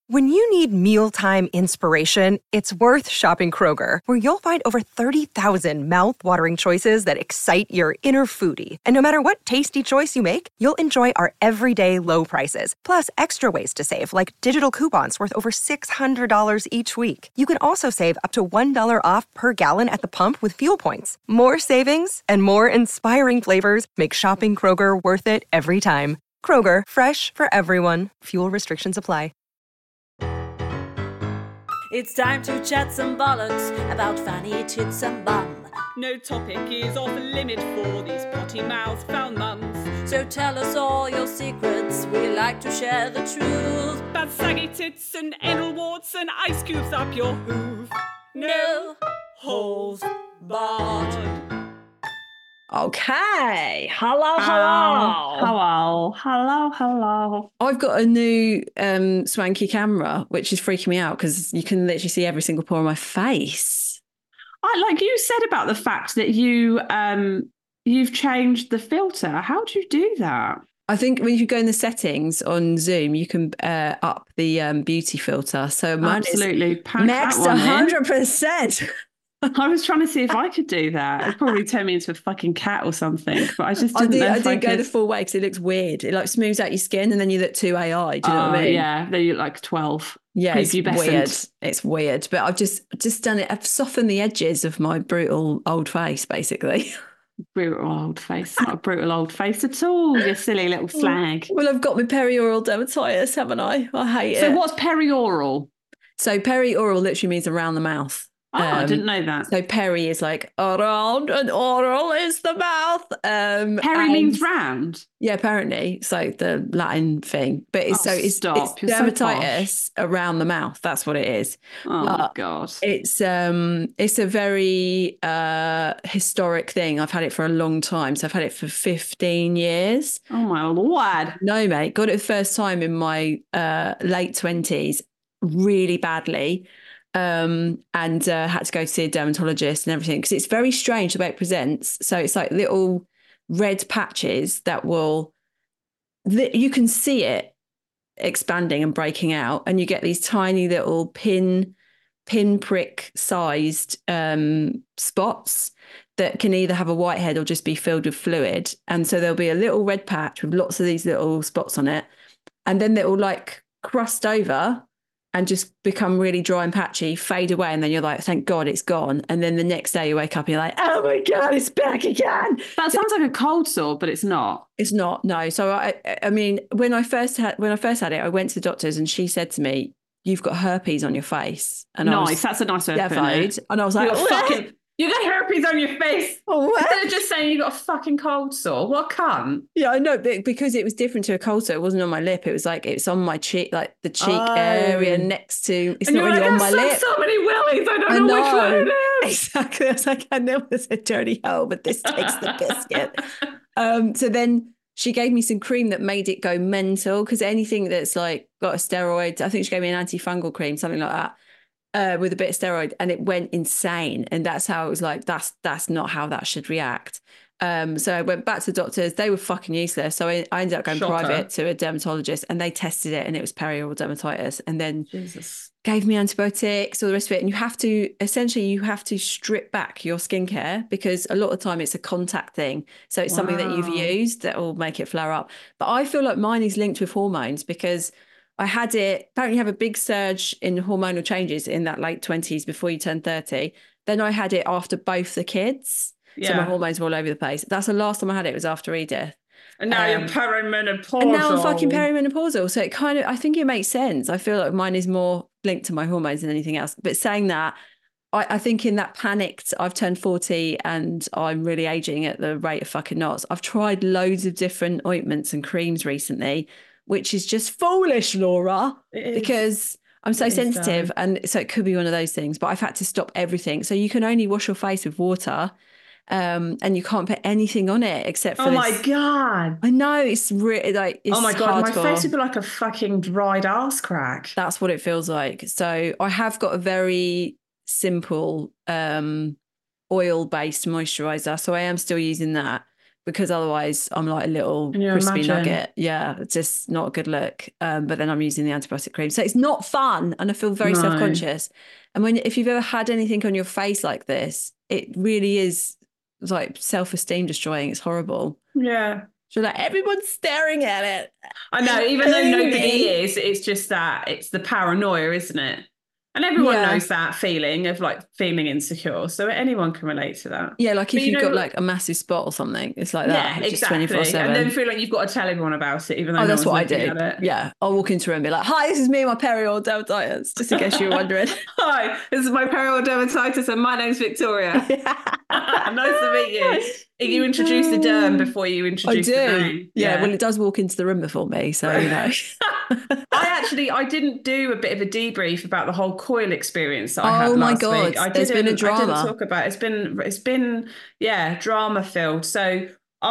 When you need mealtime inspiration, it's worth shopping Kroger, where you'll find over 30,000 mouth-watering choices that excite your inner foodie. And no matter what tasty choice you make, you'll enjoy our everyday low prices, plus extra ways to save, like digital coupons worth over $600 each week. You can also save up to $1 off per gallon at the pump with fuel points. More savings and more inspiring flavors make shopping Kroger worth it every time. Kroger, fresh for everyone. Fuel restrictions apply. It's time to chat some bollocks about fanny tits and bum. No topic is off limit for these potty-mouthed foul mums. So tell us all your secrets, we like to share the truth. Bad saggy tits and anal warts and ice cubes up your hoof. No holes barred. Okay. Hello. I've got a new swanky camera, which is freaking me out because you can literally see every single pore on my face. Like you said about the fact that you've changed the filter. How do you do that? I think when you go in the settings on Zoom, you can up the beauty filter. So mine absolutely is maxed 100%. I was trying to see if I could do that. It'd probably turn me into a fucking cat or something. But I just didn't I didn't go the full way because it looks weird. It like smooths out your skin and then you look too AI. Do you know what I mean? Yeah, then you look like 12. Yeah, it's weird. It's weird. But I've just done it. I've softened the edges of my brutal old face, basically. Brutal old face. Not a brutal old face at all, you silly little slag. Well, I've got my perioral dermatitis, haven't I? I hate it. So what's perioral? So perioral literally means around the mouth. Oh, I didn't know that. So peri is like around and oral is the mouth. Peri means round? Yeah, apparently. So the Latin thing. But it's it's dermatitis around the mouth. That's what it is. Oh my God. It's a very historic thing. I've had it for a long time. So I've had it for 15 years. Oh my Lord. No, mate. Got it the first time in my late 20s really badly. And had to go to see a dermatologist and everything because it's very strange the way it presents. So it's like little red patches that you can see it expanding and breaking out, and you get these tiny little pinprick sized spots that can either have a whitehead or just be filled with fluid. And so there'll be a little red patch with lots of these little spots on it, and then it will like crust over and just become really dry and patchy, fade away, and then you're like, thank God it's gone. And then the next day you wake up and you're like, oh my God, it's back again. That sounds like a cold sore, but it's not. It's not, no. So I mean, when I first had it, I went to the doctors and she said to me, you've got herpes on your face. And nice, that's a nice way to put it. And I was like, you got herpes on your face. What? Instead of just saying you got a fucking cold sore. What cunt? Yeah, I know, because it was different to a cold sore. It wasn't on my lip. It was like, it's on my cheek, like the cheek area next to, it's not really on my lip. So many willies, I don't know which one it is. Exactly. I was like, I know it's a dirty hole, but this takes the biscuit. So then she gave me some cream that made it go mental, because anything that's like got a steroid, I think she gave me an antifungal cream, something like that. With a bit of steroid, and it went insane. And that's how it was like, that's not how that should react. So I went back to the doctors. They were fucking useless. So I ended up going private to a dermatologist, and they tested it and it was perioral dermatitis, and then gave me antibiotics, all the rest of it. And you have to strip back your skincare, because a lot of the time it's a contact thing. So it's something that you've used that will make it flare up. But I feel like mine is linked with hormones, because I had it, apparently you have a big surge in hormonal changes in that late 20s before you turn 30. Then I had it after both the kids. Yeah. So my hormones were all over the place. That's the last time I had it, was after Edith. And now you're perimenopausal. And now I'm fucking perimenopausal. So I think it makes sense. I feel like mine is more linked to my hormones than anything else. But saying that, I think in that panicked, I've turned 40 and I'm really aging at the rate of fucking knots. I've tried loads of different ointments and creams recently, which is just foolish, Laura, because I'm so sensitive. And so it could be one of those things, but I've had to stop everything. So you can only wash your face with water, and you can't put anything on it except for Oh my God. I know, it's really like, it's oh my God, hardcore. My face would be like a fucking dried ass crack. That's what it feels like. So I have got a very simple oil-based moisturizer. So I am still using that. because otherwise I'm like a little Can you crispy imagine? nugget. Yeah, it's just not a good look. But then I'm using the antibiotic cream. So it's not fun and I feel very No. self-conscious. And if you've ever had anything on your face like this, it really is like self-esteem destroying. It's horrible. Yeah. So like everyone's staring at it. I know, even though nobody Me. is, it's just that it's the paranoia, isn't it? And everyone Yeah. knows that feeling of like feeling insecure. So anyone can relate to that. Yeah, like But if you've got like a massive spot or something, it's like that. yeah, It's just exactly. 24/7. And then feel like you've got to tell everyone about it, even though Oh, no that's one's what I looking do. at it. Yeah, I'll walk into a room and be like, "Hi, this is me, my period dermatitis," just in case you were wondering. Hi, this is my period dermatitis, and my name's Victoria. Nice to meet you. You introduce the derm before you I introduce do. the name. Yeah, well, it does walk into the room before me, so you know. I didn't do a bit of a debrief about the whole coil experience that I had Oh my last God, week. there's been a I drama. didn't talk about it. It's been drama filled. So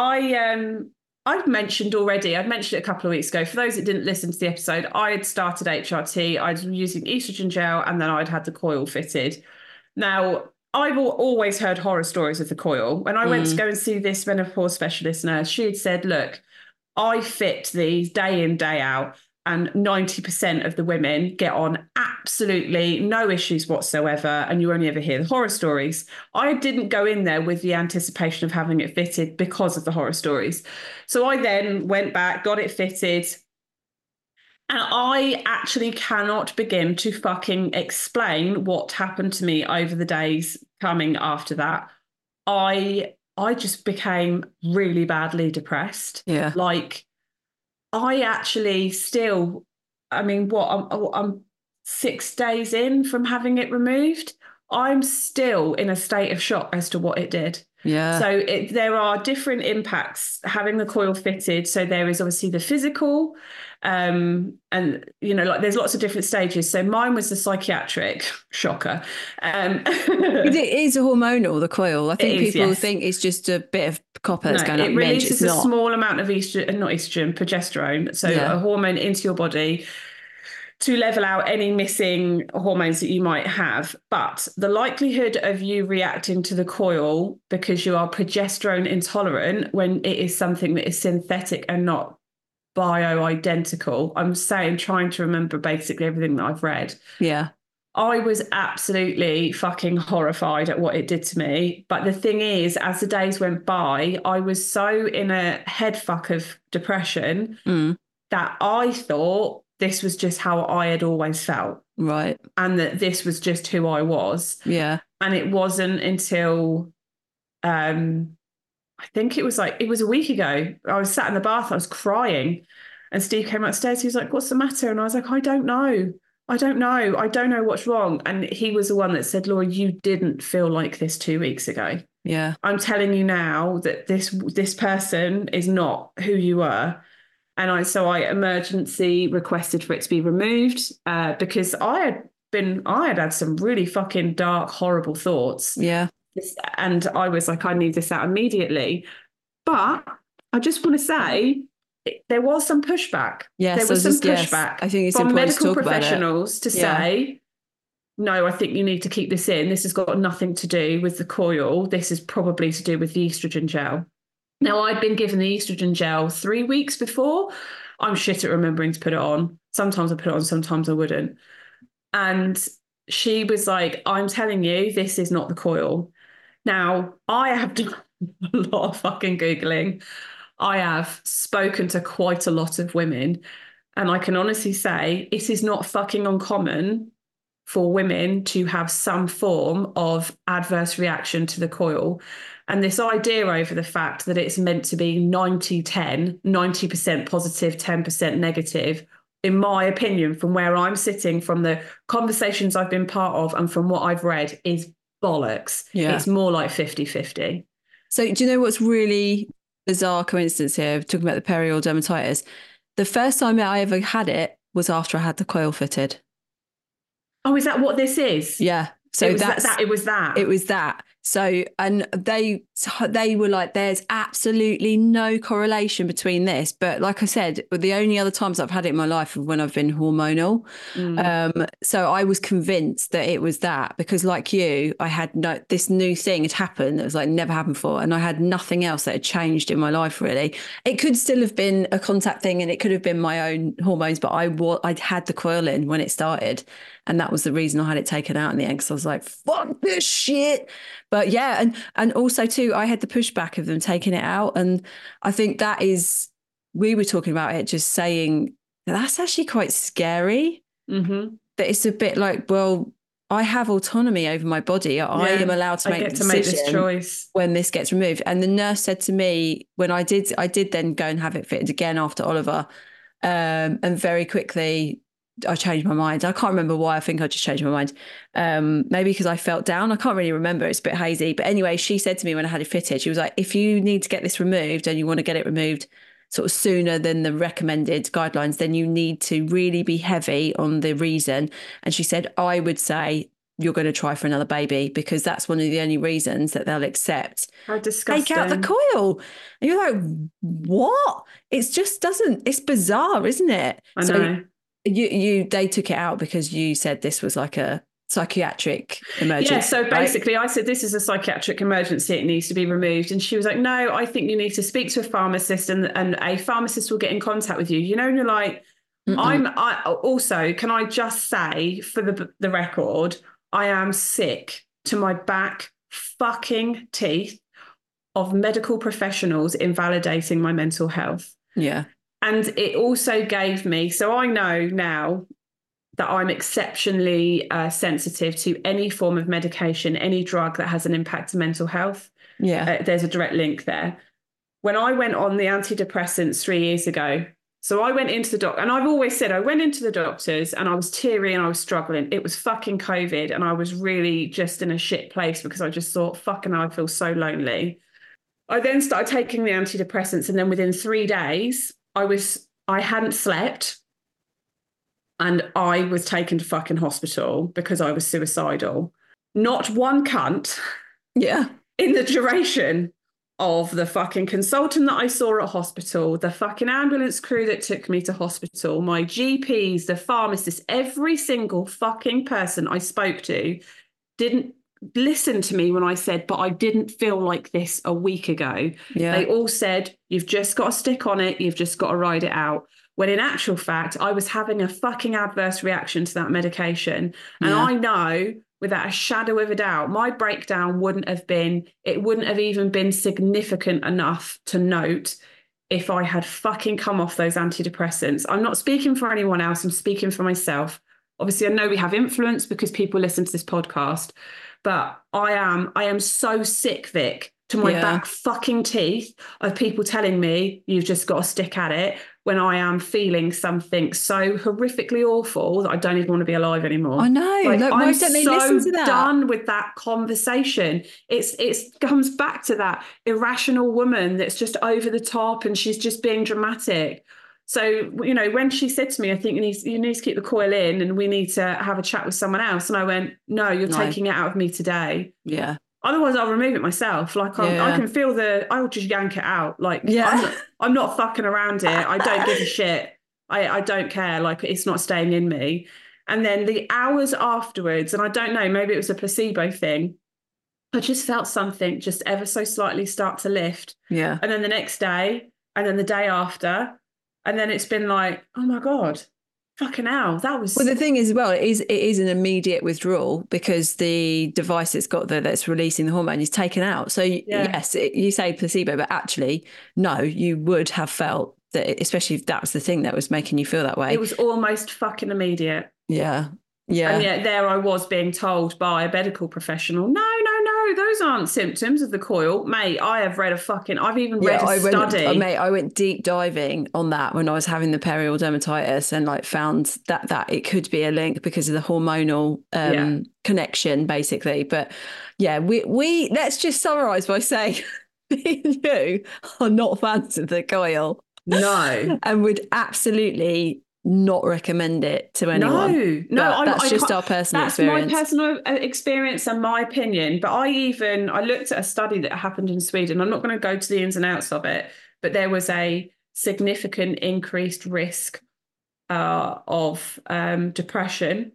I've mentioned already, I'd mentioned it a couple of weeks ago. For those that didn't listen to the episode, I had started HRT, I was using estrogen gel, and then I'd had the coil fitted. Now, I've always heard horror stories of the coil. When I went to go and see this menopause specialist nurse, she had said, look, I fit these day in, day out, and 90% of the women get on absolutely no issues whatsoever, and you only ever hear the horror stories. I didn't go in there with the anticipation of having it fitted because of the horror stories. So I then went back, got it fitted, and I actually cannot begin to fucking explain what happened to me over the days coming after that. I just became really badly depressed. Yeah. Like, I actually still, I mean, I'm 6 days in from having it removed. I'm still in a state of shock as to what it did. Yeah. So there are different impacts having the coil fitted. So there is obviously the physical, and you know, like there's lots of different stages. So mine was the psychiatric, shocker. It is hormonal, the coil. I think people yes. think it's just a bit of copper that's going up. It releases a small amount of progesterone, so a hormone into your body to level out any missing hormones that you might have. But the likelihood of you reacting to the coil because you are progesterone intolerant when it is something that is synthetic and not bioidentical, trying to remember basically everything that I've read. Yeah. I was absolutely fucking horrified at what it did to me. But the thing is, as the days went by, I was so in a head fuck of depression that I thought this was just how I had always felt. Right. And that this was just who I was. Yeah. And it wasn't until, I think it was a week ago. I was sat in the bath, I was crying. And Steve came upstairs. He was like, what's the matter? And I was like, I don't know. I don't know what's wrong. And he was the one that said, Laura, you didn't feel like this 2 weeks ago. Yeah. I'm telling you now that this person is not who you were. And I emergency requested for it to be removed because I had some really fucking dark, horrible thoughts. Yeah. And I was like, I need this out immediately. But I just want to say, there was some pushback. Yes, there was some pushback. I think it's from important medical to talk professionals to say, no, I think you need to keep this in. This has got nothing to do with the coil. This is probably to do with the estrogen gel. Now, I'd been given the estrogen gel 3 weeks before. I'm shit at remembering to put it on. Sometimes I put it on, sometimes I wouldn't. And she was like, I'm telling you, this is not the coil. Now, I have done a lot of fucking Googling. I have spoken to quite a lot of women, and I can honestly say it is not fucking uncommon for women to have some form of adverse reaction to the coil. And this idea over the fact that it's meant to be 90-10, 90% positive, 10% negative, in my opinion, from where I'm sitting, from the conversations I've been part of and from what I've read, is bollocks. Yeah. It's more like 50-50. So do you know what's really bizarre coincidence here, talking about the perioral dermatitis? The first time I ever had it was after I had the coil fitted. Oh, is that what this is? Yeah. So it was that. It was that. So, and they were like, there's absolutely no correlation between this. But like I said, the only other times I've had it in my life are when I've been hormonal. So I was convinced that it was that, because like you, I had this new thing had happened that was like never happened before. And I had nothing else that had changed in my life, really. It could still have been a contact thing and it could have been my own hormones, but I'd had the coil in when it started. And that was the reason I had it taken out in the end, because I was like, fuck this shit. But yeah, and also too, I had the pushback of them taking it out. And I think we were talking about it, just saying that's actually quite scary. That it's a bit like, well, I have autonomy over my body. I am allowed to make this choice when this gets removed. And the nurse said to me when I did then go and have it fitted again after Oliver. And very quickly I changed my mind. I can't remember why. I think I just changed my mind. Maybe because I felt down. I can't really remember. It's a bit hazy. But anyway, she said to me when I had it fitted, she was like, if you need to get this removed and you want to get it removed sort of sooner than the recommended guidelines, then you need to really be heavy on the reason. And she said, I would say you're going to try for another baby, because that's one of the only reasons that they'll accept. How disgusting. Take out the coil. And you're like, what? It just doesn't, it's bizarre, isn't it? I know. They took it out because you said this was like a psychiatric emergency. Yeah, so basically right? I said, this is a psychiatric emergency, it needs to be removed. And she was like, no, I think you need to speak to a pharmacist, and a pharmacist will get in contact with you. You know, and you're like, I also, can I just say for the record, I am sick to my back fucking teeth of medical professionals invalidating my mental health. Yeah. And it also gave me, so I know now that I'm exceptionally sensitive to any form of medication, any drug that has an impact to mental health. Yeah. There's a direct link there. When I went on the antidepressants 3 years ago, so I went into the doctor, and I've always said I went into the doctors and I was teary and I was struggling. It was fucking COVID and I was really just in a shit place because I just thought, fucking hell, I feel so lonely. I then started taking the antidepressants, and then within 3 days, I hadn't slept, and I was taken to fucking hospital because I was suicidal. Not one cunt. Yeah. In the duration of the fucking consultant that I saw at hospital, the fucking ambulance crew that took me to hospital, my GPs, the pharmacists, every single fucking person I spoke to didn't listen to me when I said, but I didn't feel like this a week ago. Yeah. They all said, you've just got to stick on it. You've just got to ride it out. When in actual fact, I was having a fucking adverse reaction to that medication. And I know without a shadow of a doubt, my breakdown wouldn't have even been significant enough to note if I had fucking come off those antidepressants. I'm not speaking for anyone else. I'm speaking for myself. Obviously, I know we have influence because people listen to this podcast, but I am so sick, Vic, to my back fucking teeth of people telling me you've just got to stick at it when I am feeling something so horrifically awful that I don't even want to be alive anymore. I know. Like, look, I'm don't they so listen to that? done with that conversation. It comes back to that irrational woman that's just over the top and she's just being dramatic. So, you know, when she said to me, I think you need to keep the coil in and we need to have a chat with someone else. And I went, no, you're taking it out of me today. Yeah. Otherwise, I'll remove it myself. Like, I can feel I'll just yank it out. Like, I'm not fucking around it. I don't give a shit. I don't care. Like, it's not staying in me. And then the hours afterwards, and I don't know, maybe it was a placebo thing, I just felt something just ever so slightly start to lift. Yeah. And then the next day, and then the day after, and then it's been like, oh my God, fucking hell, that was... Well, the thing is, well, it is an immediate withdrawal because the device that's releasing the hormone is taken out. So yes, you say placebo, but actually, no, you would have felt that, especially if that was the thing that was making you feel that way. It was almost fucking immediate. Yeah. Yeah. And yet there I was being told by a medical professional, no, those aren't symptoms of the coil. Mate, I've even read a study. I went deep diving on that when I was having the periodic dermatitis and like found that it could be a link because of the hormonal connection, basically. But yeah, we let's just summarize by saying me and you are not fans of the coil. No. And would absolutely not recommend it to anyone. No, But that's just can't- our personal that's experience. my personal experience and my opinion. But I looked at a study that happened in Sweden. I'm not going to go to the ins and outs of it, but there was a significant increased risk of depression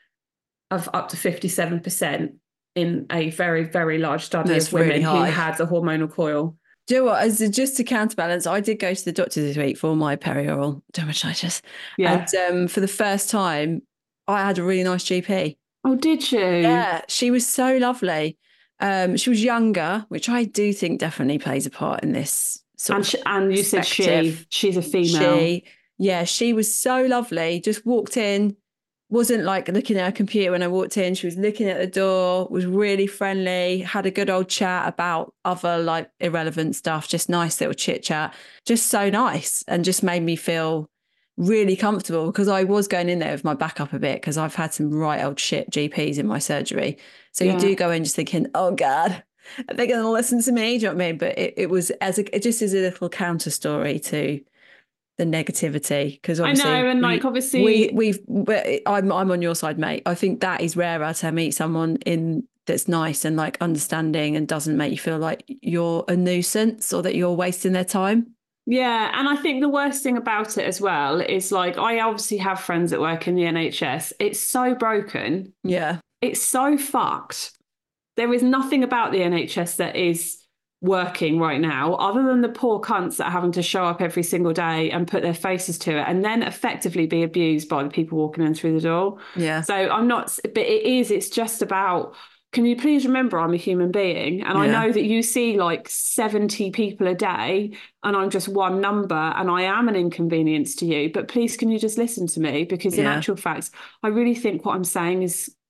of up to 57% in a very, very large study That's of women really who high. had the hormonal coil. Do you know what? Just to counterbalance, I did go to the doctor this week for my perioral dermatitis. Yeah. And for the first time, I had a really nice GP. Oh, did you? Yeah, she was so lovely. She was younger, which I do think definitely plays a part in this sort of And you said perspective. she's a female. She was so lovely. Just walked in, wasn't like looking at her computer when I walked in. She was looking at the door, was really friendly, had a good old chat about other like irrelevant stuff, just nice little chit chat, just so nice, and just made me feel really comfortable because I was going in there with my back up a bit because I've had some right old shit GPs in my surgery. So you do go in just thinking, oh God, are they going to listen to me? Do you know what I mean? But it was just as a little counter story to the negativity, because obviously I know, and like obviously I'm on your side, mate. I think that is rarer to meet someone in that's nice and like understanding and doesn't make you feel like you're a nuisance or that you're wasting their time. Yeah, and I think the worst thing about it as well is like I obviously have friends that work in the NHS. It's so broken. Yeah. It's so fucked. There is nothing about the NHS that is working right now, other than the poor cunts that are having to show up every single day and put their faces to it and then effectively be abused by the people walking in through the door. Yeah. So but it's just about, can you please remember I'm a human being? And I know that you see like 70 people a day and I'm just one number and I am an inconvenience to you, but please can you just listen to me? Because in actual fact, I really think what I'm saying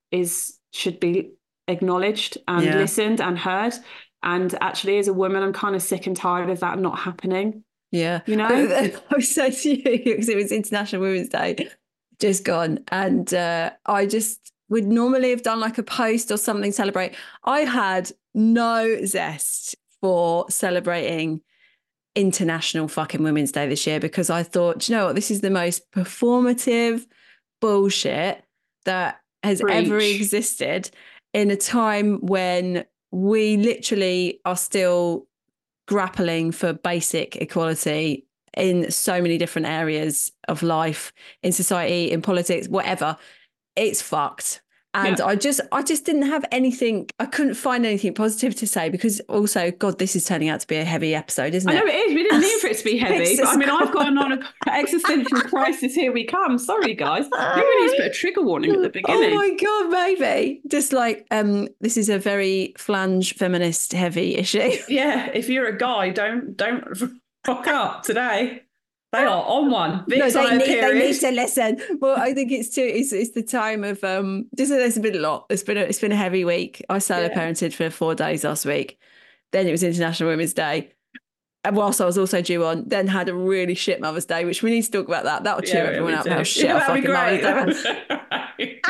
should be acknowledged and listened and heard. And actually, as a woman, I'm kind of sick and tired of that not happening. Yeah. You know? I was saying to you, because it was International Women's Day, just gone. And I just would normally have done like a post or something, celebrate. I had no zest for celebrating International fucking Women's Day this year because I thought, do you know what? This is the most performative bullshit that has ever existed in a time when we literally are still grappling for basic equality in so many different areas of life, in society, in politics, whatever. It's fucked. And I just didn't have anything. I couldn't find anything positive to say because also, God, this is turning out to be a heavy episode, isn't it? I know it is. We didn't mean for it to be heavy. But I mean, I've gone on an existential crisis. Here we come. Sorry, guys. Maybe we need to put a trigger warning at the beginning. Oh my God, maybe. Just like, this is a very flange feminist heavy issue. Yeah, if you're a guy, don't fuck up today. They are on one. Vic's no, on a they need period. to listen. Well, I think it's the time of just there's been a lot. It's been a heavy week. I solo parented for 4 days last week. Then it was International Women's Day. And whilst I was also due on, then had a really shit Mother's Day, which we need to talk about that. That'll cheer everyone up how shit I fucking Mother's Day.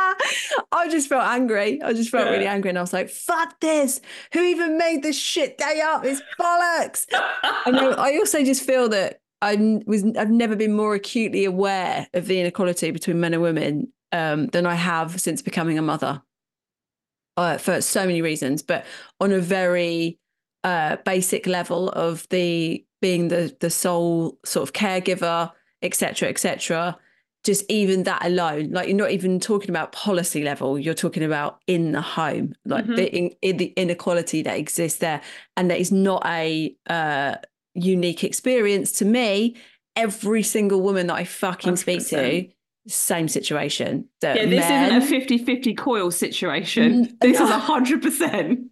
I just felt angry. I just felt really angry. And I was like, fuck this. Who even made this shit day up? It's bollocks. And I also just feel that I've never been more acutely aware of the inequality between men and women than I have since becoming a mother for so many reasons, but on a very basic level of being the sole sort of caregiver, etc. Just even that alone, like you're not even talking about policy level, you're talking about in the home, like the inequality that exists there, and that is not a unique experience to me. Every single woman that I fucking 100%. Speak to, same situation. This isn't a 50-50 coil situation. This is 100%.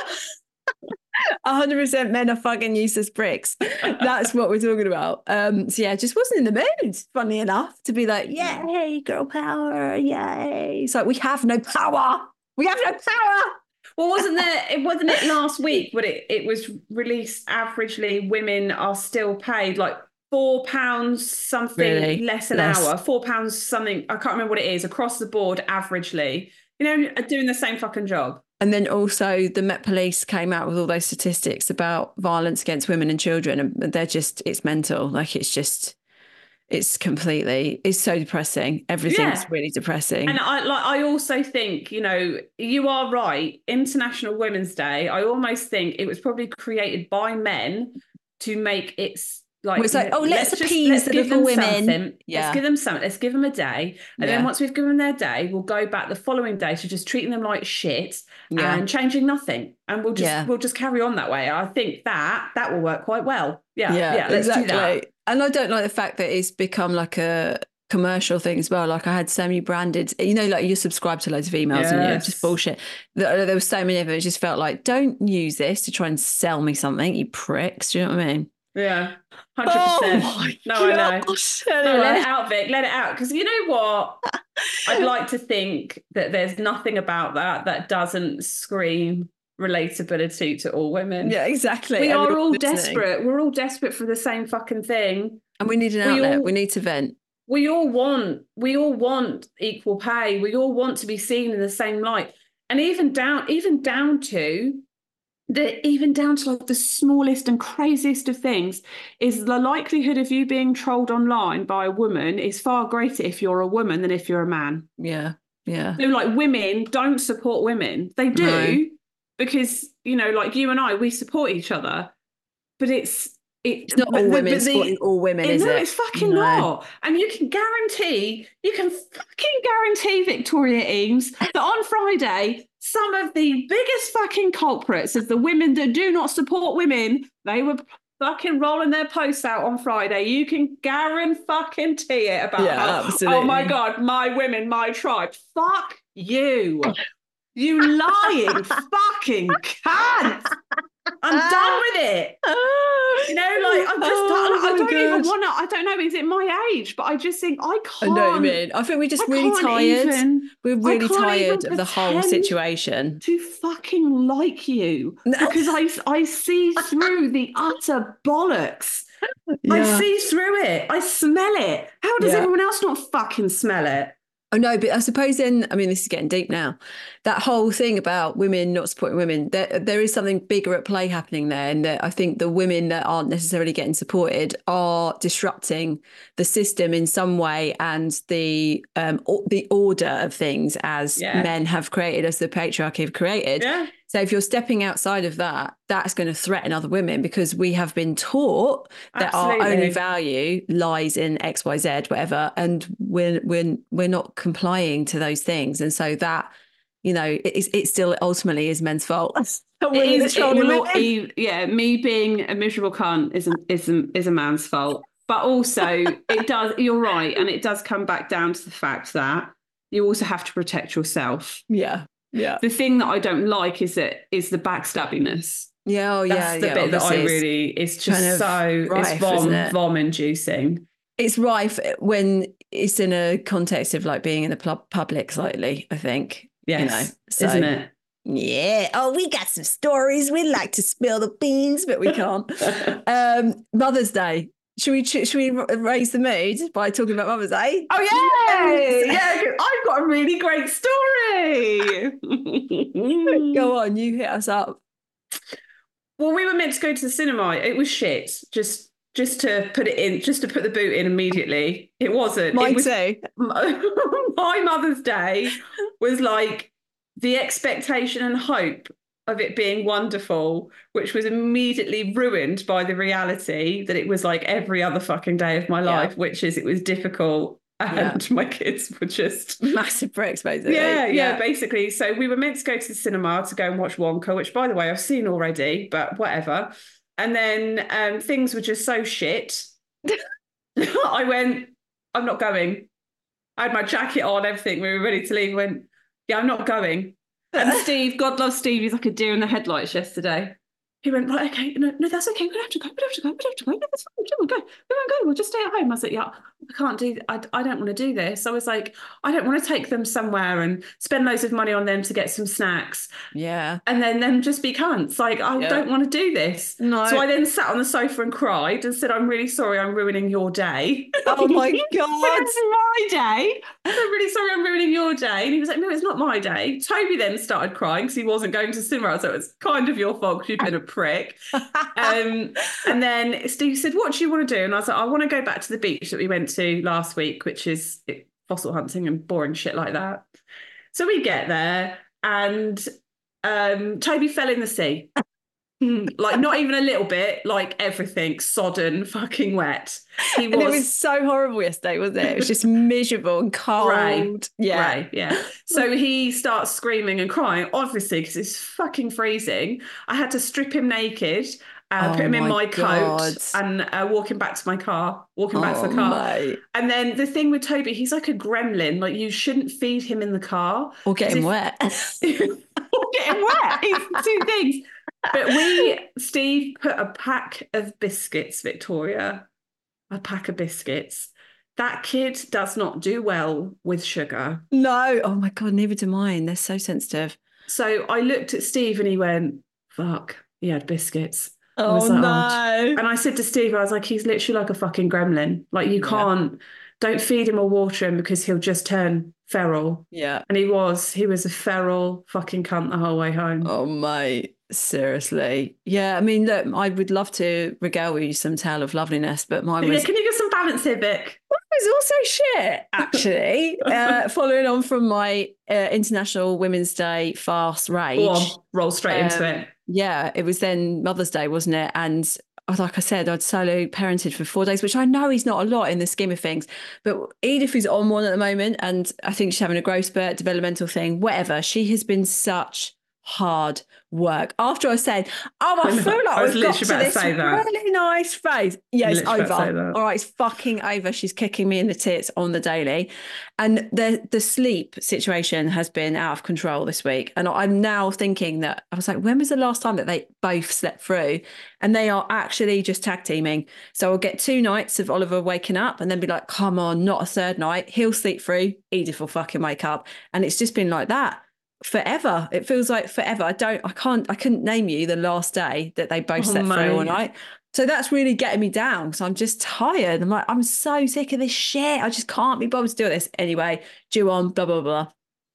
100% men are fucking useless pricks. That's what we're talking about. So yeah, just wasn't in the mood, funny enough, to be like, yay, girl power, yay. It's like, we have no power. We have no power. Well, wasn't it last week when it was released, averagely women are still paid like £4 something less an hour, £4 something, I can't remember what it is, across the board averagely, doing the same fucking job. And then also the Met Police came out with all those statistics about violence against women and children, and it's mental. Like, it's just, It's so depressing. Everything's Yeah. really depressing. And I also think, you are right. International Women's Day, I almost think it was probably created by men to make it like, Well, it's like, let's appease let's the give little them women. something. Yeah. Let's give them something. Let's give them a day. And then Yeah. once we've given them their day, we'll go back the following day to just treating them like shit Yeah. and changing nothing. And we'll just carry on that way. I think that will work quite well. Yeah. Let's do that. And I don't like the fact that it's become like a commercial thing as well. Like I had so many branded, like you subscribe to loads of emails and you're just bullshit. There were so many of it. It just felt like, don't use this to try and sell me something, you pricks. Do you know what I mean? Yeah, 100%. Oh my no, gosh. I know. Anyway. No, let it out, Vic. Let it out. Because you know what? I'd like to think that there's nothing about that doesn't scream relatability to all women. Yeah, exactly. We are all listening. desperate. We're all desperate for the same fucking thing. And we need an outlet. We need to vent. We all want equal pay. We all want to be seen in the same light. And even down to like the smallest and craziest of things is the likelihood of you being trolled online by a woman is far greater if you're a woman than if you're a man. Yeah. Yeah. So like women don't support women. They do because, like you and I, we support each other, but it's not all women supporting all women, is it? No, it's fucking not. And you can fucking guarantee, Victoria Eames, that on Friday, some of the biggest fucking culprits of the women that do not support women, they were fucking rolling their posts out on Friday. You can guarantee it about how, absolutely. Oh my God, my women, my tribe. Fuck you. You lying fucking cunt. I'm done with it. I don't know, is it my age? But I just think I can't. I know what you mean. I think we're just really tired. We're really tired of the whole situation. To fucking like you. Because I see through the utter bollocks. Yeah. I see through it. I smell it. How does everyone else not fucking smell it? Oh, no, but I suppose then, this is getting deep now. That whole thing about women not supporting women, there is something bigger at play happening there. And that I think the women that aren't necessarily getting supported are disrupting the system in some way and the order of things as men have created, as the patriarchy have created. Yeah. So if you're stepping outside of that, that's going to threaten other women because we have been taught that our only value lies in X, Y, Z, whatever, and we're not complying to those things, and so that it still ultimately is men's fault. Me being a miserable cunt is a man's fault, but also it does. You're right, and it does come back down to the fact that you also have to protect yourself. Yeah. Yeah. The thing that I don't like is the backstabbiness. Yeah. That's the bit that I really, it's just kind of so rife, it's vom inducing. It's rife when it's in a context of like being in the public slightly, I think. Yes. Isn't it? Yeah. Oh, we got some stories. We like to spill the beans, but we can't. Mother's Day. Should we raise the mood by talking about Mother's Day? Oh, yeah. Yeah, I've got a really great story. Go on, you hit us up. Well, we were meant to go to the cinema. It was shit. Just to put it in, just to put the boot in immediately. It wasn't. Mine too. My Mother's Day was like the expectation and hope of it being wonderful, which was immediately ruined by the reality that it was like every other fucking day of my life, which is it was difficult and my kids were just massive bricks, basically. Yeah, basically. So we were meant to go to the cinema to go and watch Wonka, which by the way I've seen already, but whatever. And then things were just so shit. I went, I'm not going. I had my jacket on, everything. We were ready to leave. I went, yeah, I'm not going. And Steve, God loves Steve, he's like a deer in the headlights yesterday. He went, right, okay, no, that's okay. We don't have to go. No, that's fine. We'll go. We'll just stay at home. I was like, yeah, I can't do, I don't want to do this. I was like, I don't want to take them somewhere and spend loads of money on them to get some snacks. Yeah. And then them just be cunts. Like, I don't want to do this. No. So I then sat on the sofa and cried and said, I'm really sorry I'm ruining your day. Oh my God. It's my day. I'm really sorry I'm ruining ruining your day. And he was like, no, it's not my day. Toby then started crying because he wasn't going to cinema. So it was kind of your fault because you've been a prick. And then Steve said, what do you want to do? And I was like, I want to go back to the beach that we went to last week, which is fossil hunting and boring shit like that. So we get there and Toby fell in the sea. Like not even a little bit, like everything sodden, fucking wet. And it was so horrible yesterday, wasn't it? It was just miserable and cold. Grey, yeah. So he starts screaming and crying, obviously, because it's fucking freezing. I had to strip him naked, put him in my coat and walk him back to my car, to the car. Mate. And then the thing with Toby, he's like a gremlin. Like you shouldn't feed him in the car. Or get him wet. Or get him wet. It's two things. But Steve put a pack of biscuits, Victoria, a pack of biscuits. That kid does not do well with sugar. No. Oh my God, neither do mine. They're so sensitive. So I looked at Steve and he went, fuck, he had biscuits. Oh, like, no. And I said to Steve, I was like, he's literally like a fucking gremlin. Like you don't feed him or water him because he'll just turn feral. Yeah. And he was a feral fucking cunt the whole way home. Oh, mate. Seriously. Yeah, I mean, look, I would love to regale you some tale of loveliness, but mine was... Yeah, can you give some balance here, Vic? Well, it was also shit, actually. Following on from my International Women's Day fast rage. Roll straight into it. Yeah, it was then Mother's Day, wasn't it? And like I said, I'd solo parented for 4 days, which I know is not a lot in the scheme of things. But Edith is on one at the moment, and I think she's having a growth spurt, developmental thing, whatever. She has been such hard work. After I said, I feel like we've got to this really nice phase. Yeah, it's over. All right, it's fucking over. She's kicking me in the tits on the daily. And the sleep situation has been out of control this week. And I'm now thinking that, I was like, when was the last time that they both slept through? And they are actually just tag teaming. So I'll get 2 nights of Oliver waking up and then be like, come on, not a third night. He'll sleep through. Edith will fucking wake up. And it's just been like that forever. It feels like forever. I couldn't name you the last day that they both slept through all night. So that's really getting me down. So I'm just tired. I'm like, I'm so sick of this shit. I just can't be bothered to do this. Anyway, due on, blah, blah, blah.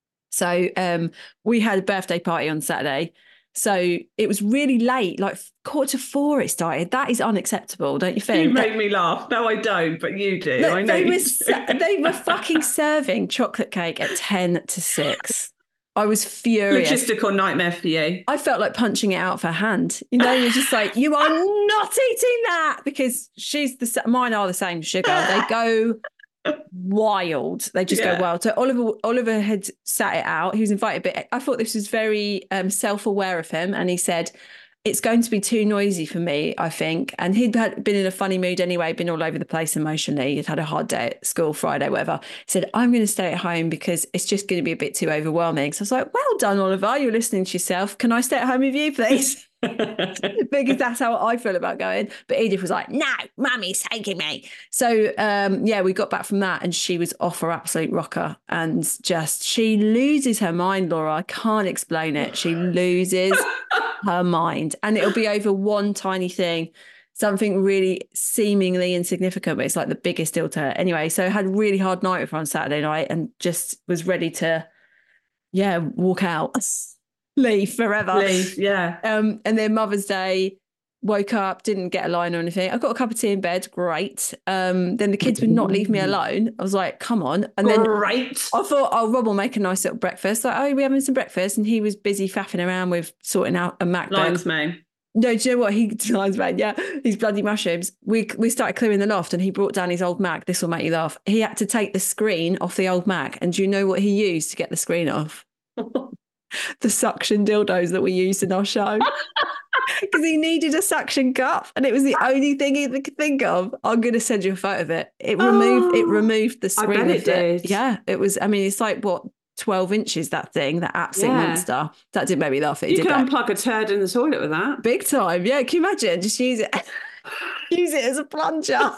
So we had a birthday party on Saturday. So it was really late, like 3:45 it started. That is unacceptable, don't you think? You made me laugh. No, I don't, but you do. Look, I know they were fucking serving chocolate cake at 10 to 6. I was furious. Logistical nightmare for you. I felt like punching it out of her hand. You know, you're just like, you are not eating that, because mine are the same sugar. They go wild. They just go wild. So Oliver had sat it out. He was invited, but I thought this was very self-aware of him. And he said, it's going to be too noisy for me, I think. And he'd been in a funny mood anyway, been all over the place emotionally. He'd had a hard day at school, Friday, whatever. He said, I'm going to stay at home because it's just going to be a bit too overwhelming. So I was like, well done, Oliver. You're listening to yourself. Can I stay at home with you, please? Because that's how I feel about going. But Edith was like, no, mummy's taking me. So we got back from that and she was off her absolute rocker, and she loses her mind, Laura. I can't explain it. She loses her mind, and it'll be over one tiny thing, something really seemingly insignificant, but it's like the biggest deal to her. Anyway, so I had a really hard night with her on Saturday night and just was ready to walk out. Leave forever. And then Mother's Day, woke up, didn't get a line or anything. I got a cup of tea in bed, great. Then the kids would not leave me alone. I was like, come on. And then I thought, Rob will make a nice little breakfast. Like, we're having some breakfast. And he was busy faffing around with sorting out a MacBook. Lion's mane. No, do you know what? Lion's mane, yeah. These bloody mushrooms. We started clearing the loft and he brought down his old Mac. This will make you laugh. He had to take the screen off the old Mac. And do you know what he used to get the screen off? The suction dildos that we used in our show. Because he needed a suction cup and it was the only thing he could think of. I'm going to send you a photo of it. It removed the screen. I bet it did. Yeah, it was, I mean, it's like, 12 inches, that thing, that absolute monster. That did make me laugh. You can unplug a turd in the toilet with that. Big time, yeah. Can you imagine? Just use it as a plunger.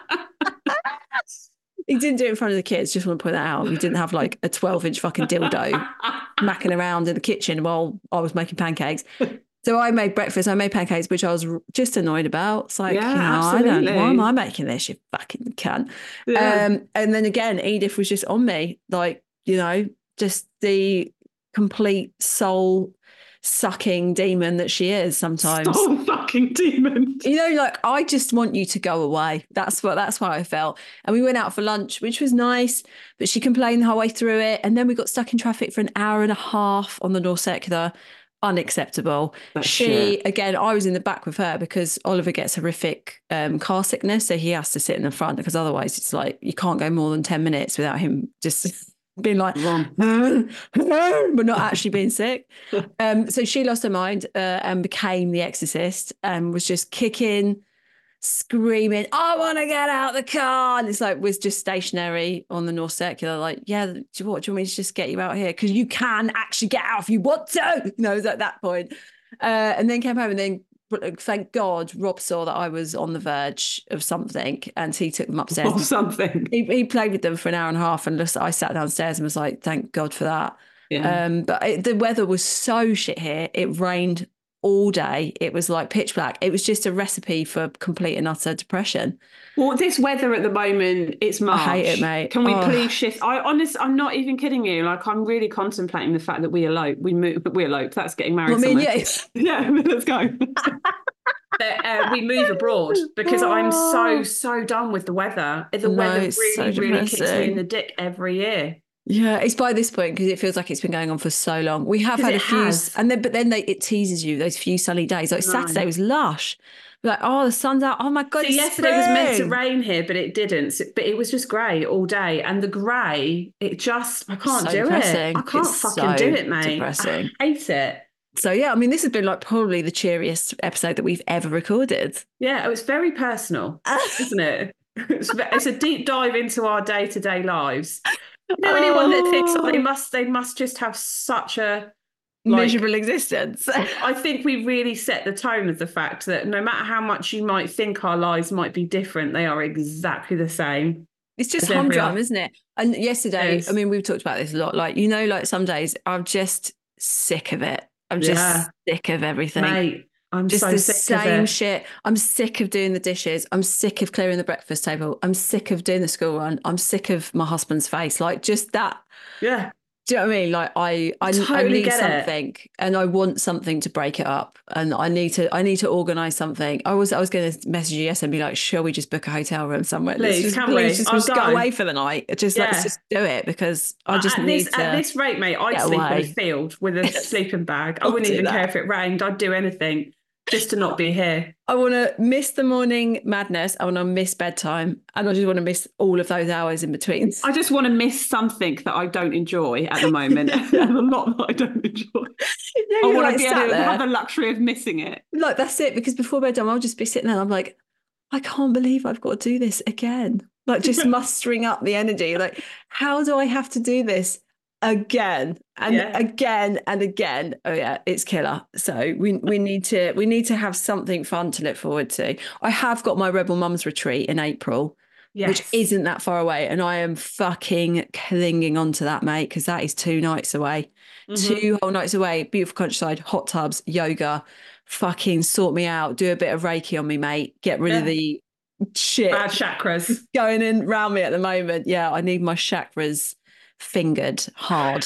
He didn't do it in front of the kids, just want to point that out. He didn't have like a 12-inch fucking dildo macking around in the kitchen while I was making pancakes. So I made breakfast, I made pancakes, which I was just annoyed about. It's like, why am I making this, you fucking cunt? Yeah. And then again, Edith was just on me, like, just the complete soul sucking demon that she is sometimes. Soul fucking demon. Like, I just want you to go away. That's what I felt. And we went out for lunch, which was nice, but she complained the whole way through it. And then we got stuck in traffic for an hour and a half on the North Circular. Unacceptable. Again, I was in the back with her because Oliver gets horrific car sickness, so he has to sit in the front, because otherwise it's like you can't go more than 10 minutes without him just being like, but not actually being sick. So she lost her mind and became the Exorcist and was just kicking, screaming, I want to get out the car. And it's like, was just stationary on the North Circular, like, yeah, do you want me to just get you out here? Because you can actually get out if you want to. It was at that point. And then came home, and then thank God Rob saw that I was on the verge of something, and he took them upstairs. Of something. He played with them for an hour and a half, and I sat downstairs and was like, thank God for that. Yeah. But the weather was so shit here. It rained all day. It was like pitch black. It was just a recipe for complete and utter depression. Well, this weather at the moment, it's March. I hate it, mate. Can we please shift? I'm not even kidding you. Like, I'm really contemplating the fact that we eloped. We eloped. That's getting married. Yeah, let's go. We move abroad, because I'm so done with the weather. The weather really kicks me in the dick every year. Yeah, it's by this point, because it feels like it's been going on for so long. We have had a few, but then it teases you, those few sunny days. Like Saturday was lush. Like, oh, the sun's out. Oh my God. So yesterday was meant to rain here, but it didn't. But it was just grey all day. And the grey, I can't do it. I can't fucking do it, mate. Depressing. I hate it. So yeah, I mean, this has been like probably the cheeriest episode that we've ever recorded. Yeah, it's very personal, isn't it? It's a deep dive into our day-to-day lives. Anyone that thinks they must just have such a miserable existence. I think we really set the tone of the fact that no matter how much you might think our lives might be different, they are exactly the same. It's just humdrum, isn't it? And yesterday, I mean, we've talked about this a lot. Like, like some days I'm just sick of it. I'm just sick of everything. Mate, I'm just so sick same of it. Shit. I'm sick of doing the dishes. I'm sick of clearing the breakfast table. I'm sick of doing the school run. I'm sick of my husband's face. Like, just that. Yeah. Do you know what I mean? Like, I totally need something, and I want something to break it up, and I need to organise something. I was going to message you yesterday and be like, shall we just book a hotel room somewhere? Please, just go away for the night. Let's just do it, because I just need to. At this rate, mate, I'd sleep in a field with a sleeping bag. I wouldn't even care if it rained. I'd do anything just to not be here. I want to miss the morning madness. I want to miss bedtime. And I just want to miss all of those hours in between. I just want to miss something that I don't enjoy at the moment. A lot that I don't enjoy. I want to be able to have the luxury of missing it. Like, that's it. Because before bedtime, I'll just be sitting there and I'm like, I can't believe I've got to do this again. Like, just mustering up the energy. Like, how do I have to do this again and again and again? Oh yeah, it's killer. So we need to have something fun to look forward to. I have got my Rebel Mums retreat in April, which isn't that far away, and I am fucking clinging on to that, mate, because that is 2 nights away. 2 whole nights away. Beautiful countryside, hot tubs, yoga. Fucking sort me out. Do a bit of Reiki on me, mate. Get rid of the shit bad chakras going in round me at the moment. Yeah, I need my chakras fingered hard.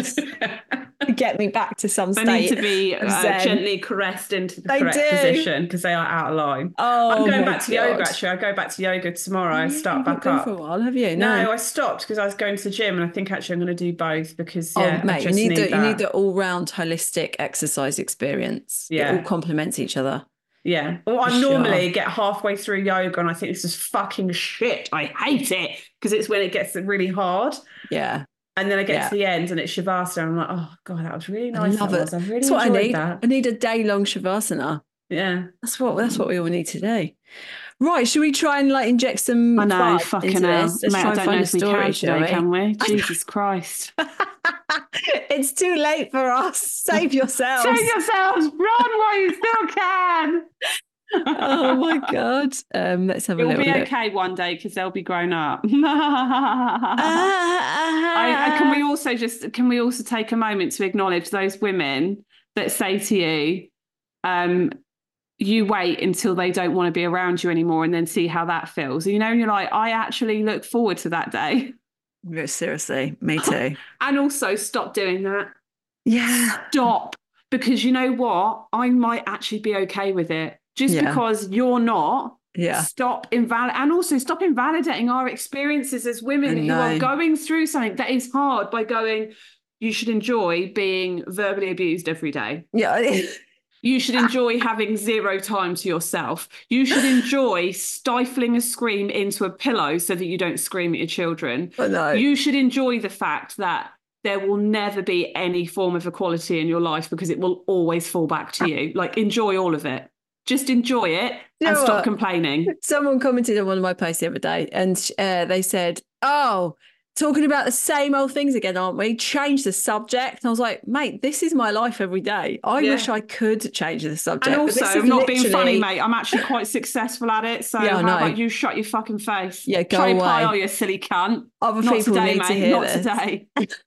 Get me back to some state. They need to be gently caressed into the correct position, because they are out of line. I'm going back to yoga, actually. I go back to yoga tomorrow. I start back up. For a while, have you? No, I stopped because I was going to the gym, and I think actually I'm going to do both, because mate, you need the all-round holistic exercise experience. It all complements each other. Yeah. Well, I normally get halfway through yoga and I think this is fucking shit. I hate it, because it's when it gets really hard. Yeah. And then I get to the end and it's Shavasana. I'm like, oh God, that was really nice. I love it. I really That's what I need. that. I need a day-long Shavasana. Yeah. That's what we all need to do. Right, should we try and inject some fucking into hell. this? Let's Mate, try I and don't find know a if we story, can shall today, we? can we? Jesus Christ. It's too late for us. Save yourselves. Save yourselves. Run while you still can. Oh my God. Let's have a little look. It'll be okay one day, because they'll be grown up. Can we also take a moment to acknowledge those women that say to you, you wait until they don't want to be around you anymore and then see how that feels. You're like, I actually look forward to that day. Yeah, seriously, me too. And also stop doing that. Yeah. Stop. Because you know what? I might actually be okay with it. Just Yeah. because you're not, Yeah. and also stop invalidating our experiences as women who are going through something that is hard by going, you should enjoy being verbally abused every day. Yeah. You should enjoy having zero time to yourself. You should enjoy stifling a scream into a pillow so that you don't scream at your children. I know. You should enjoy the fact that there will never be any form of equality in your life because it will always fall back to you. Like, enjoy all of it. Just enjoy it and stop complaining. Someone commented on one of my posts the other day and they said, oh, talking about the same old things again, aren't we? Change the subject. And I was like, mate, this is my life every day. I wish I could change the subject. And also, I'm not being funny, mate. I'm actually quite successful at it. So how about you shut your fucking face? Yeah, go Try away. Pile, you silly cunt. Other not people today, need mate. to hear not this. today.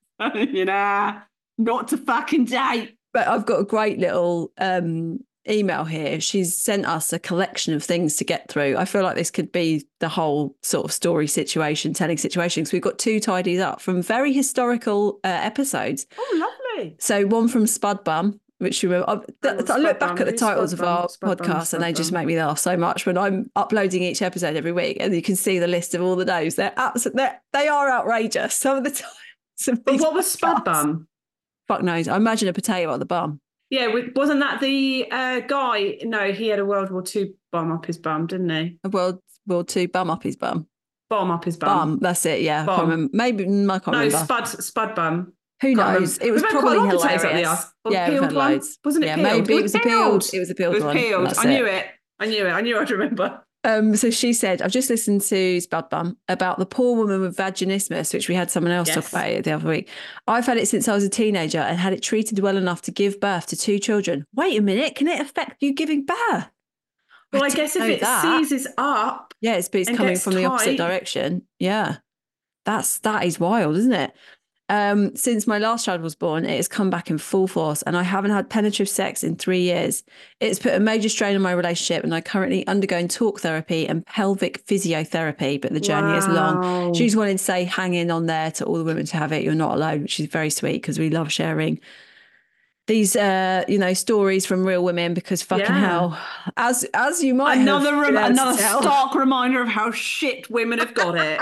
Not to fucking day. But I've got a great little email here. She's sent us a collection of things to get through. I feel like this could be the whole sort of story situation, telling situation. So we've got 2 tidies up from very historical episodes. Oh, lovely. So one from Spud Bum, which I look back at the titles of our podcast and they just make me laugh so much when I'm uploading each episode every week, and you can see the list of all the names. They are outrageous some of the times. But what was Spud Bum? Fuck knows. I imagine a potato at the bum. Yeah, wasn't that the guy? No, he had a World War II bomb up his bum, didn't he? A World War II bum up his bum. Bomb up his bum. That's it, yeah. I can't remember. Maybe, I can't remember. No, Spud Bum. Who knows? It was probably hilarious. Yeah, we've had loads. Wasn't it peeled? Maybe it was a peeled. It was a peeled one. It was peeled. I knew I'd remember. So she said, I've just listened to Spud Bum about the poor woman with vaginismus, which we had someone else talk about it the other week. I've had it since I was a teenager and had it treated well enough to give birth to 2 children. Wait a minute, can it affect you giving birth? Well, I guess if it seizes up. Yeah, it's coming from the opposite direction. Yeah. That is wild, isn't it? Since my last child was born, it has come back in full force and I haven't had penetrative sex in 3 years. It's put a major strain on my relationship and I currently undergoing talk therapy and pelvic physiotherapy, but the journey is long. She's wanting to say hang in on there to all the women to have it. You're not alone, which is very sweet because we love sharing these stories from real women because fucking hell, as you might another stark reminder of how shit women have got it.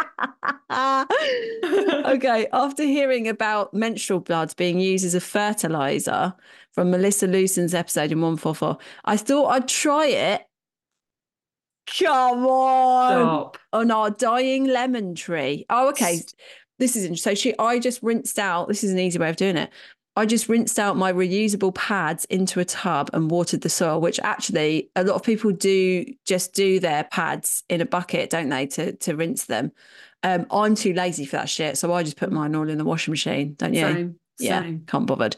Okay, after hearing about menstrual blood being used as a fertilizer from Melissa Lewson's episode in 144, I thought I'd try it. Come on. Stop. On our dying lemon tree. Oh, okay. This is interesting. So I just rinsed out, this is an easy way of doing it. I just rinsed out my reusable pads into a tub and watered the soil, which actually a lot of people do their pads in a bucket, don't they, to rinse them. I'm too lazy for that shit. So I just put mine all in the washing machine, don't you? Same. Can't bothered.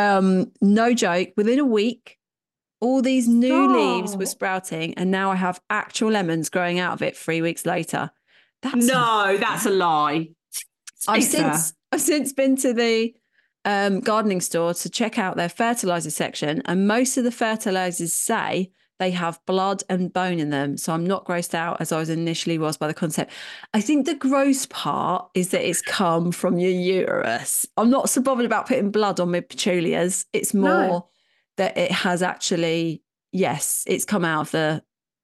No joke. Within a week, all these new leaves were sprouting and now I have actual lemons growing out of it 3 weeks later. That's a lie. I've since been to the gardening store to check out their fertilizer section, and most of the fertilizers say they have blood and bone in them, so I'm not grossed out as I was initially by the concept. I think the gross part is that it's come from your uterus. I'm not so bothered about putting blood on my petunias. It's more that it has actually, it's come out of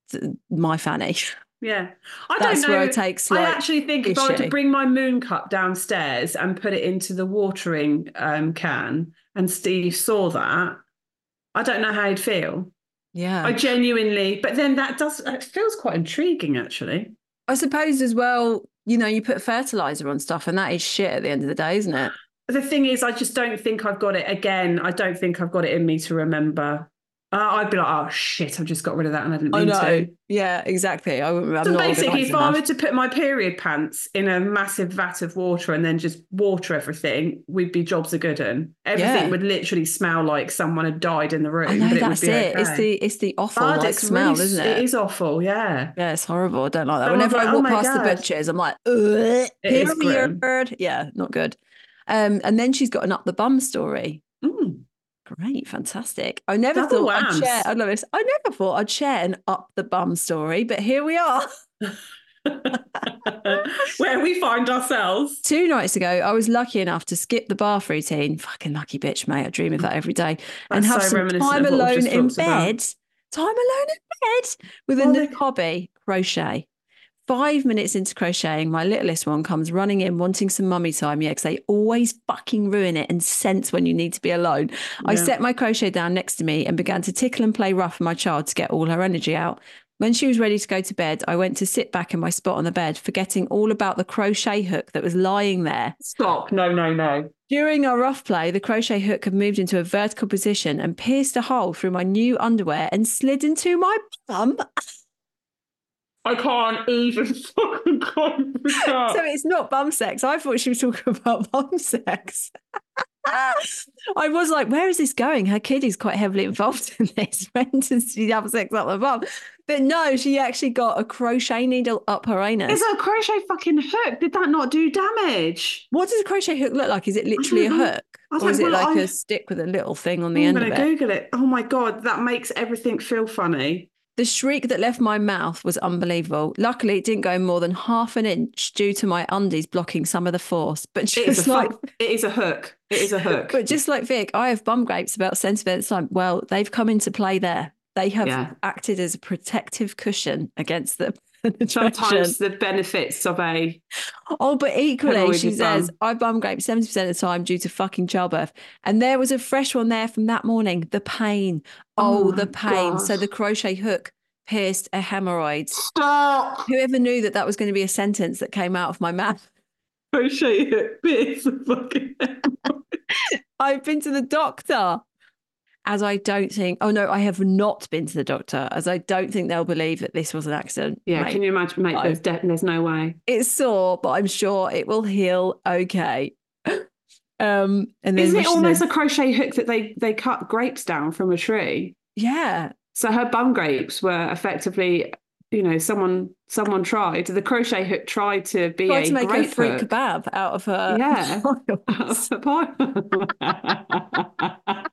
my fanny. Yeah. That's where it takes I actually think if I were to bring my moon cup downstairs and put it into the watering can and Steve saw that, I don't know how he'd feel. Yeah. I genuinely, but then it feels quite intriguing actually. I suppose as well, you put fertilizer on stuff and that is shit at the end of the day, isn't it? The thing is, I just don't think I've got it again. I don't think I've got it in me to remember. I'd be like, oh shit, I've just got rid of that and I didn't mean to. Yeah, exactly. So basically, if I were to put my period pants in a massive vat of water and then just water everything, we'd be jobs are good and everything would literally smell like someone had died in the room. I know, but that's it. Okay. It's the awful smell, really, isn't it? It is awful, yeah. Yeah, it's horrible. I don't like that. So Whenever I walk past the God. butchers, I'm like, ugh, is grim. bird. Yeah, not good. And then she's got an up the bum story. Great, fantastic. I never thought I'd share. I love this. I never thought I'd share an up the bum story, but here we are. Where we find ourselves. 2 nights ago, I was lucky enough to skip the bath routine. Fucking lucky bitch, mate. I dream of that every day. And That's have so some reminiscent time of what we've alone just in talked about. bed. Time alone in bed with a new hobby, crochet. 5 minutes into crocheting, my littlest one comes running in wanting some mummy time. Yeah, because they always fucking ruin it and sense when you need to be alone. I Yeah. set my crochet down next to me and began to tickle and play rough with my child to get all her energy out. When she was ready to go to bed, I went to sit back in my spot on the bed, forgetting all about the crochet hook that was lying there. Stop. No. During our rough play, the crochet hook had moved into a vertical position and pierced a hole through my new underwear and slid into my bum. I can't even fucking cope with that. So it's not bum sex. I thought she was talking about bum sex. I was like, where is this going? Her kid is quite heavily involved in this. When does she have sex up the bum? But no, she actually got a crochet needle up her anus. It's a crochet fucking hook. Did that not do damage? What does a crochet hook look like? Is it literally a don't know. hook? I was Or is like, it well, like I- a stick with a little thing on the I'm end going of to it? Google it. Oh my God, that makes everything feel funny. The shriek that left my mouth was unbelievable. Luckily, it didn't go more than half an inch due to my undies blocking some of the force. But It is just like, it is a hook. It is a hook. but just like Vic, I have bum grapes about centimeters time. Well, they've come into play there. They have Yeah. acted as a protective cushion against the Sometimes the benefits of a Oh, but equally, Hemorrhoid she is says, bum. I bum grape 70% of the time due to fucking childbirth. And there was a fresh one there from that morning. The pain. Oh The my pain. God. So the crochet hook pierced a hemorrhoid. stop Whoever knew that that was going to be a sentence that came out of my mouth? crochet hook bits of fucking. I've been to the doctor. As I don't think, oh no, I have not been to the doctor, as I don't think they'll believe that this was an accident. Yeah, Mate, can you imagine, mate? No. There's no way. it's sore, but I'm sure it will heal okay. And then Isn't when it she almost said- a crochet hook that they cut grapes down from a tree? yeah. So her bum grapes were effectively, someone tried. The crochet hook tried to be Tried a to make a grape fruit hook. kebab out of her. Yeah. files. Pie.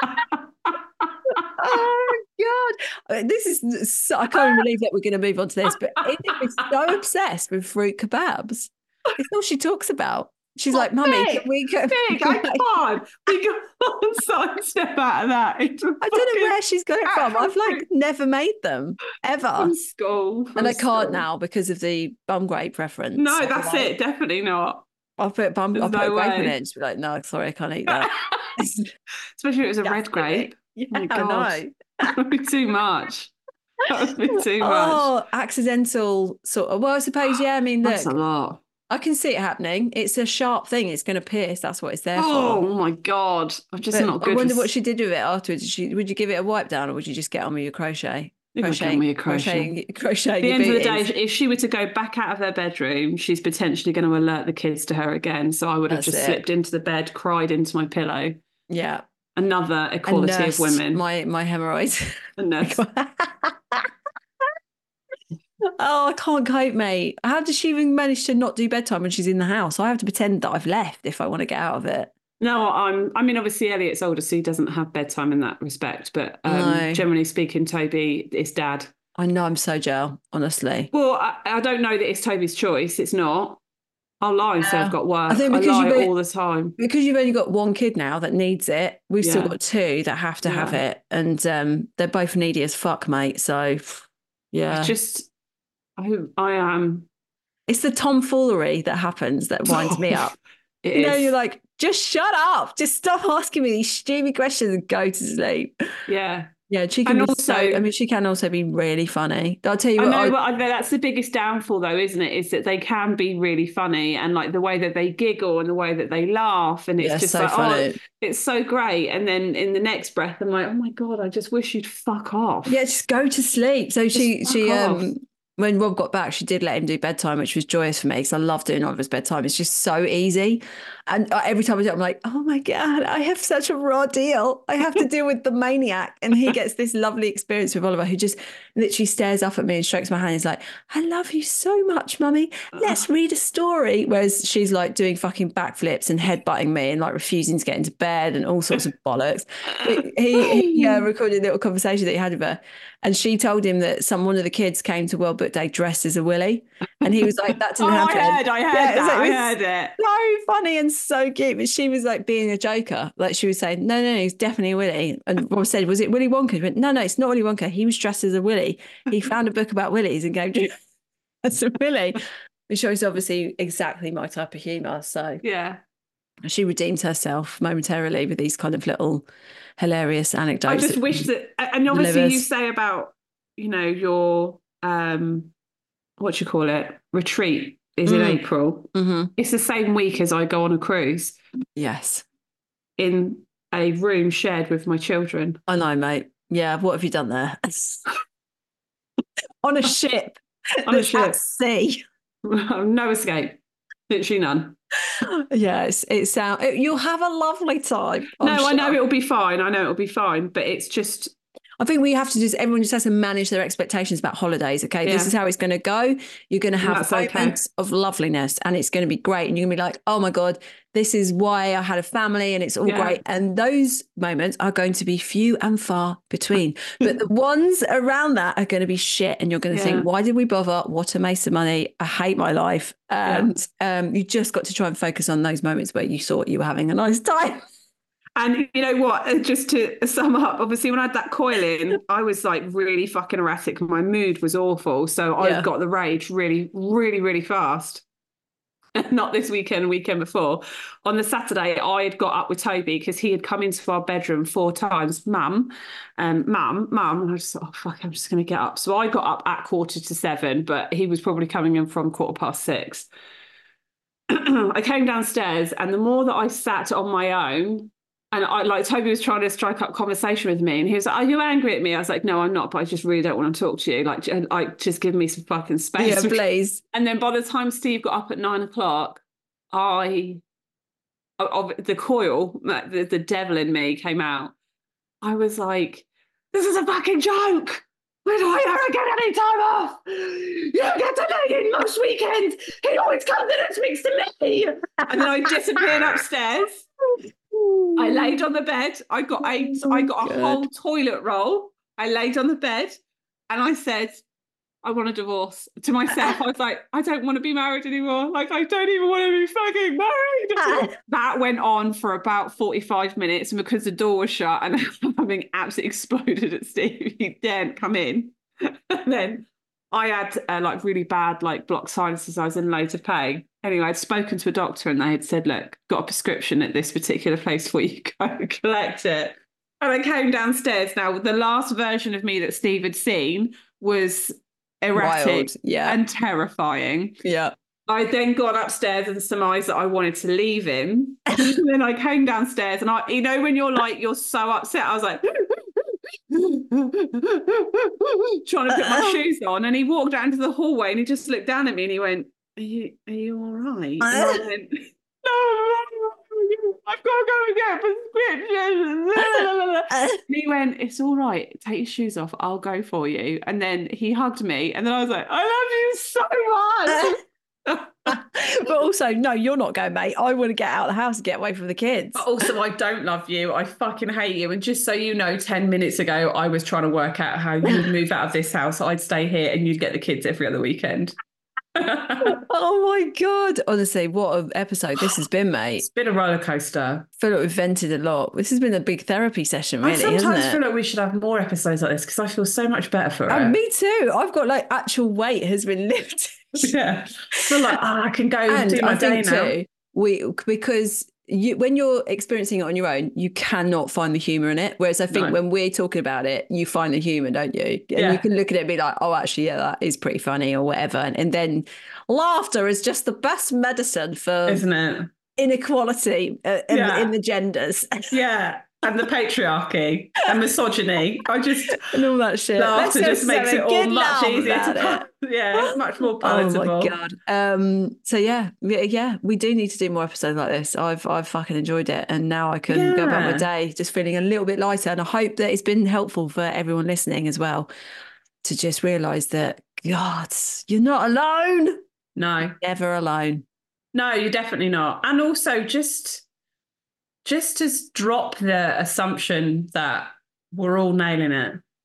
Oh God! This is so, I can't even believe that we're going to move on to this. But Edith is so obsessed with fruit kebabs. It's all she talks about. She's like, "Mummy, Vic, can we go?" Vic, I can't. We can't sidestep out of that. I don't know where she's got it from. I've like never made them ever, from school. and I can't school. now because of the bum grape reference. No, I'll be that's like, it. Definitely not. I'll put There's a no grape in way. it. And she'll be like, "No, sorry, I can't eat that." Especially if it was a red grape. Yeah, Oh my I God. know. That would be too much. That would be too much. Oh, accidental sort of. Well, I suppose, yeah. I mean, That's a look, lot. I can see it happening. It's a sharp thing. It's going to pierce. That's what it's there Oh for. my God. I'm just But not I good. wonder with- what she did with it afterwards. Would you give it a wipe down, or would you just get on with your crochet? You gotta get on with your crochet. Crochet. At the end of the day, if she were to go back out of her bedroom, she's potentially going to alert the kids to her again. So I would have That's just it. slipped into the bed, cried into my pillow. yeah, Another equality of nursed women. My hemorrhoids. A nurse. Oh, I can't cope, mate. How does she even manage to not do bedtime when she's in the house? I have to pretend that I've left if I want to get out of it. No, I mean, obviously Elliot's older, so he doesn't have bedtime in that respect. But No. generally speaking, Toby is dad. I know I'm so gel, honestly. Well, I don't know that it's Toby's choice. It's not. I'll lie and say Yeah. I've got work. I think I because lie you've been- all the time. Because you've only got one kid now that needs it, we've still Yeah. got two that have to have Yeah. it. And they're both needy as fuck, mate. So, yeah. I just, I am. It's the tomfoolery that happens that winds me up. It You know, is. you're like, just shut up. Just stop asking me these stupid questions and go to sleep. Yeah. Yeah, she can And be also- I mean, she can also be really funny. I'll tell you I what. know, but that's the biggest downfall, though, isn't it? Is that they can be really funny, and like the way that they giggle and the way that they laugh, and it's Yeah, just so like, funny. oh, it's so great. And then in the next breath, I'm like, oh my God, I just wish you'd fuck off. Yeah, just go to sleep. So she fuck off. when Rob got back, she did let him do bedtime, which was joyous for me because I love doing Oliver's bedtime. It's just so easy. And every time I do it, I'm like, oh my God, I have such a raw deal. I have to deal with the maniac. And he gets this lovely experience with Oliver, who just literally stares up at me and strokes my hand. He's like, I love you so much, mummy. Let's read a story. Whereas she's like doing fucking backflips and headbutting me and like refusing to get into bed and all sorts of bollocks. He recorded a little conversation that he had with her. And she told him that one of the kids came to World book day dressed as a willy. And he was like, that didn't happen. I heard Yeah, I heard it. so funny and so cute. But she was like being a joker. Like she was saying, no, he's definitely a willy. And Rob said, was it Willy Wonka? He went, no, it's not Willy Wonka. He was dressed as a willy. He found a book about willies and gave as a willy. It shows obviously exactly my type of humour. So yeah, she redeemed herself momentarily with these kind of little hilarious anecdotes. I just wish that, and obviously you say about, your what do you call it, retreat is in April. Mm-hmm. It's the same week as I go on a cruise. Yes. In a room shared with my children. I know, mate. Yeah, what have you done there? On a ship. On a ship. At sea. No escape. Literally none. Yes, you'll have a lovely time. I know it'll be fine. But it's just, I think we have to everyone just has to manage their expectations about holidays. Okay. Yeah. This is how it's going to go. You're going to have moments of loveliness and it's going to be great. And you're going to be like, oh my God, this is why I had a family and it's all great. And those moments are going to be few and far between. But the ones around that are going to be shit. And you're going to think, why did we bother? What a waste of money. I hate my life. And you just got to try and focus on those moments where you thought you were having a nice time. And you know what, just to sum up, obviously when I had that coil in, I was like really fucking erratic. My mood was awful. So I got the rage really, really, really fast. Not this weekend before. On the Saturday, I had got up with Toby because he had come into our bedroom 4 times. Mum. And I just thought, oh, fuck, I'm just going to get up. So I got up at 6:45, but he was probably coming in from 6:15. I came downstairs and the more that I sat on my own, and Toby was trying to strike up conversation with me and he was like, are you angry at me? I was like, no, I'm not, but I just really don't want to talk to you. Like just give me some fucking space. Yeah, please. And then by the time Steve got up at 9:00, the coil, the devil in me came out. I was like, this is a fucking joke. When do I ever get any time off? You get to lay in most weekends. He always comes in and speaks to me. And then I disappeared upstairs. I laid on the bed. I got a whole toilet roll. I laid on the bed and I said, I want a divorce to myself. I was like, I don't want to be married anymore. Like, I don't even want to be fucking married. That went on for about 45 minutes. And because the door was shut and having absolutely exploded at Steve, he daren't come in. And then I had really bad blocked sinuses. I was in loads of pain. Anyway, I'd spoken to a doctor and they had said, look, got a prescription at this particular place for you. Go collect it. And I came downstairs. Now, the last version of me that Steve had seen was erratic and terrifying. Yeah. I then got upstairs and surmised that I wanted to leave him. And then I came downstairs and when you're so upset, I was like, trying to put my shoes on. And he walked out into the hallway and he just looked down at me and he went, Are you all right? And I went, no, I've got to go and get a prescription. And he went, it's all right. Take your shoes off. I'll go for you. And then he hugged me. And then I was like, I love you so much. But also, no, you're not going, mate. I want to get out of the house and get away from the kids. But also, I don't love you. I fucking hate you. And just so you know, 10 minutes ago, I was trying to work out how you'd move out of this house. I'd stay here and you'd get the kids every other weekend. Oh my God. Honestly, what an episode this has been, mate. It's been a roller coaster. I feel like we've vented a lot. This has been a big therapy session, really, I sometimes hasn't it? feel like we should have more episodes like this because I feel so much better for it. Me too. I've got actual weight has been lifted. Yeah. I feel like, I can go and do my day now. Because when you're experiencing it on your own, you cannot find the humour in it. Whereas I think when we're talking about it, you find the humour, don't you? And you can look at it and be like, oh, actually, yeah, that is pretty funny or whatever. And then laughter is just the best medicine for isn't it? Inequality in the genders. Yeah. And the patriarchy and misogyny. And all that shit. Laughter just makes it all much easier it's much more palatable. Oh my God. So yeah, we do need to do more episodes like this. I've fucking enjoyed it. And now I can go about my day just feeling a little bit lighter. And I hope that it's been helpful for everyone listening as well to just realise that, God, you're not alone. No. Never alone. No, you're definitely not. And also just to drop the assumption that we're all nailing it.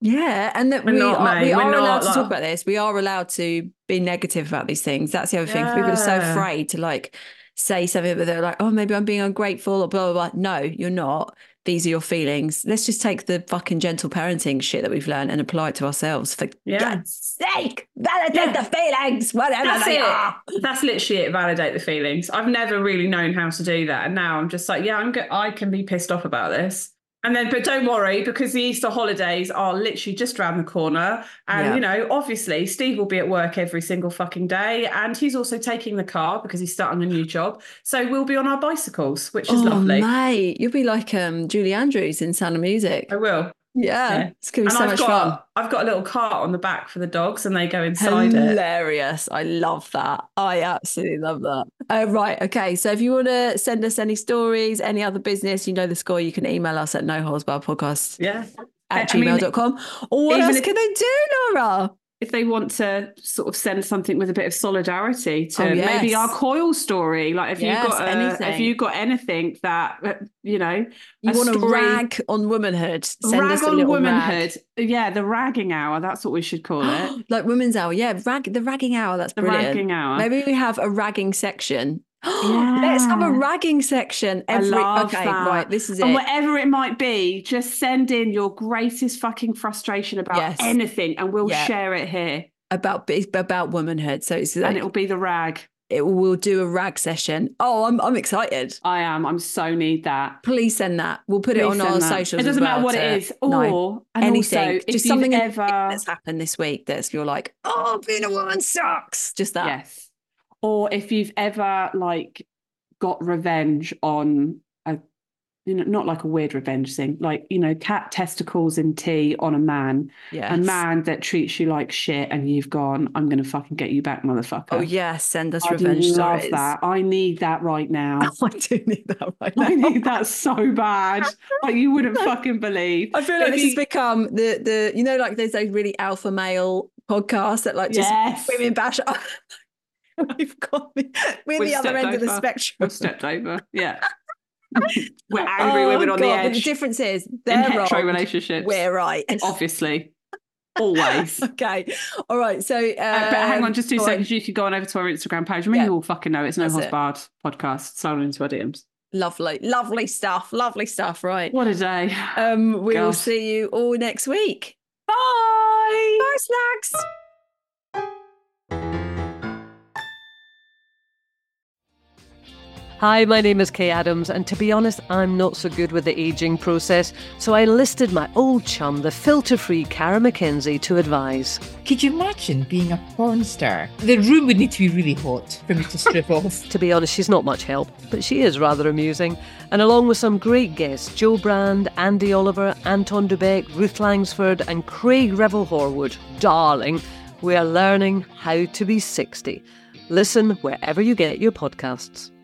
Yeah, and that We're not, mate. we We're are not, allowed to like- talk about this. We are allowed to be negative about these things. That's the other thing. People are so Yeah. afraid to like say something, but they're like, oh, maybe I'm being ungrateful or blah, blah, blah. No, you're not. These are your feelings. Let's just take the fucking gentle parenting shit that we've learned and apply it to ourselves. For God's sake, validate the feelings, whatever That's they it. are. That's literally it. Validate the feelings. I've never really known how to do that, and now I'm just like, yeah, I can be pissed off about this. And then, but don't worry, because the Easter holidays are literally just around the corner. And, Yeah. you know, obviously Steve will be at work every single fucking day. And he's also taking the car because he's starting a new job. So we'll be on our bicycles, which is lovely. Mate, you'll be like Julie Andrews in Sound of Music. I will. Yeah. It's going to be And so much fun. I've got a little cart on the back for the dogs and they go inside it. Hilarious. I love that. I absolutely love that. Right. Okay. So if you want to send us any stories, any other business, you know the score, you can email us at noholesbarredpodcast Yeah. at I mean, gmail.com. Or what even else if- can they do, Laura? If they want to sort of send something with a bit of solidarity to Oh, yes. maybe our Coil story, like if Yes, you've got anything that you know, You a want to story- rag on womanhood. Send rag us a on little womanhood. Yeah, the ragging hour. That's what we should call it. rag. Like Women's Hour. Yeah. The ragging hour. That's The brilliant. ragging hour. Maybe we have a ragging section. Let's have a Yeah. ragging section. I love okay, that. right. This is And it. whatever it might be, just send in your greatest fucking frustration about Yes. anything, and we'll Yeah. share it here. About womanhood. So it's And like, it'll be the rag. we'll do a rag session. Oh, I'm excited. I am. I'm so need that. Please send that. We'll put it Please on send our that. socials. It doesn't as well matter what to- it is. No, And anything. also, if Just you've something ever that's happened this week that's you're like, oh, being a woman sucks. Just that. yes, or if you've ever like got revenge on a, you know, not like a weird revenge thing, like, you know, cat testicles in tea on a man, Yes. a man that treats you like shit, and you've gone, I'm going to fucking get you back, motherfucker. Oh yes, send us I'd revenge love stories. that. I need that right now. I do need that right now. I need that so bad. Like you wouldn't fucking believe. I feel like If this you- has become the you know, like there's those really alpha male podcasts that like just Yes. women bash. We've got we're We've the other stepped end of the over. spectrum. We've stepped over. Yeah. We're angry women on the God, but the edge. difference is In they're hetero wrong, relationships. we're right. Obviously. Always. Okay. All right. So But hang on just 2 go on. seconds. You could go on over to our Instagram page. I mean, Yeah. you all fucking know it's No That's Holds it. Barred podcast. Slide into our DMs. Lovely stuff. Lovely stuff. Right. What a day. We will God. see you all next week. Bye. Bye, snacks. Hi, my name is Kay Adams, and to be honest, I'm not so good with the ageing process, so I enlisted my old chum, the filter-free Cara McKenzie, to advise. Could you imagine being a porn star? The room would need to be really hot for me to strip off. To be honest, she's not much help, but she is rather amusing. And along with some great guests, Joe Brand, Andy Oliver, Anton Dubeck, Ruth Langsford, and Craig Revel Horwood, darling, we are learning how to be 60. Listen wherever you get your podcasts.